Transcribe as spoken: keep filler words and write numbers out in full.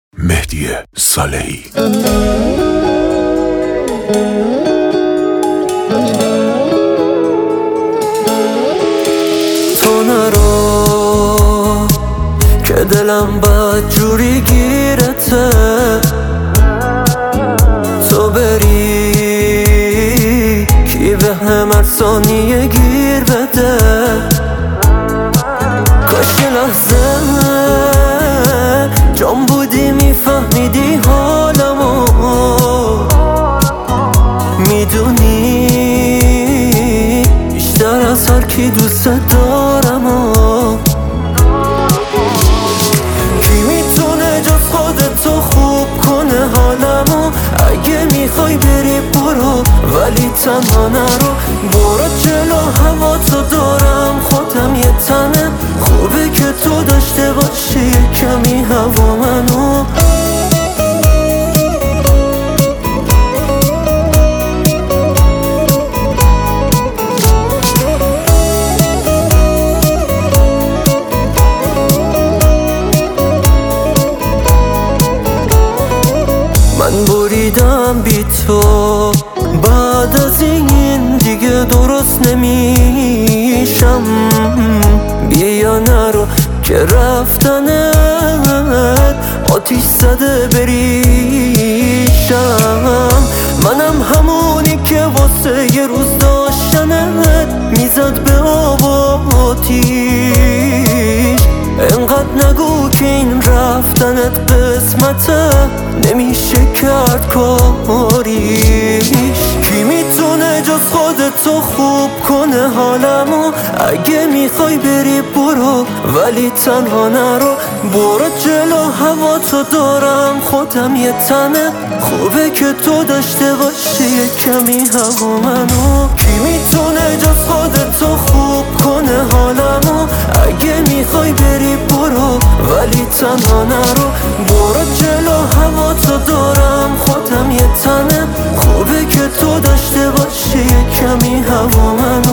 مهدی صالحی. تو نرو که دلم بد جوری گیرته، تو بری کی به هم هر ثانیه گیر بده. کاش یه لحظه جان بودی میفهمیدی حالمو، میدونی بیشتر از هر کی دوست دارم و کی میتونه جز خودتو خوب کنه حالمو. اگه میخوای بری برو ولی تنها نرو، برو جلو هوا تو دارم خودم یه تنه. خوبه که تو داشته باشی یه کمی هوا منو. من بریدم بی تو، بعد از این دیگه درست نمیشم. بیا یا نرو که رفتنت آتیش زده بریشم. منم همونی که واسه یه روز داشتنت میزد به آب و آتیش. انقدر نگو که این رفتنت قسمته، نمیشه کرد کاریش. کی میتونه جز خودتو خوب کنه حالمو. اگه میخوای بری برو ولی تنها نرو، برو جلو هوا تو دارم خودم یه تنه. خوبه که تو داشته باشی یه کمی هوا منو. کی میتونه جز خودتو خوب کنه حالمو. اگه میخوای بری برو ولی تنها نرو، برو جلو هوا تو دارم خودم یه تنه. خوبه که تو داشته باشی یه کمی هوا منو.